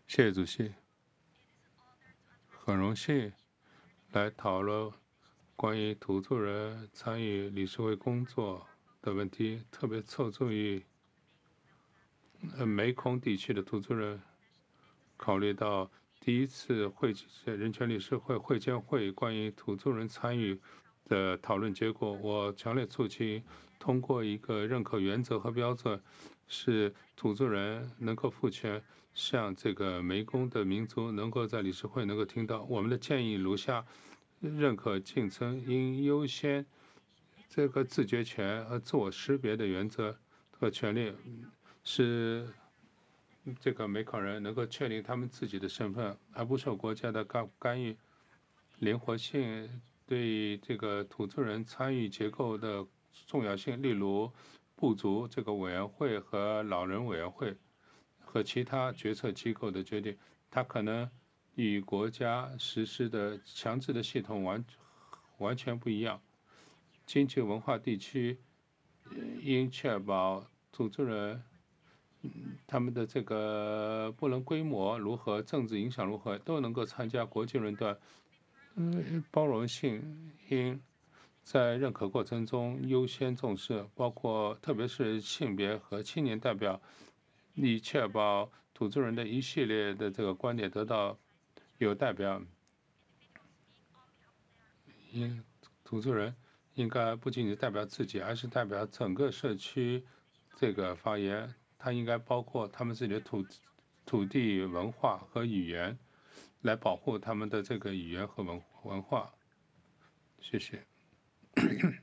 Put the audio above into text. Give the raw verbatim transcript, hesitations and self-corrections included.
谢谢主席，很荣幸来讨论关于土著人参与理事会工作的问题，特别侧重于呃湄公地区的土著人。考虑到第一次会人权理事会会监会关于土著人参与的讨论结果，我强烈促请通过一个认可原则和标准，使土著人能够赋权，向这个湄公的民族能够在理事会能够听到我们的建议如下：认可竞争应优先这个自决权和自我识别的原则和权利，是这个美考人能够确定他们自己的身份，而不受国家的干干预。灵活性对这个土著人参与结构的重要性，例如部族这个委员会和老人委员会和其他决策机构的决定，它可能与国家实施的强制的系统完完全不一样。经济文化地区应确保土著人他们的这个不能规模如何、政治影响如何，都能够参加国际论断。嗯，包容性应在认可过程中优先重视，包括特别是性别和青年代表，以确保土著人的一系列的这个观点得到有代表。应土著人应该不仅仅代表自己，而是代表整个社区这个发言。它应该包括他们自己的土土地文化和语言，来保护他们的这个语言和文文化。谢谢。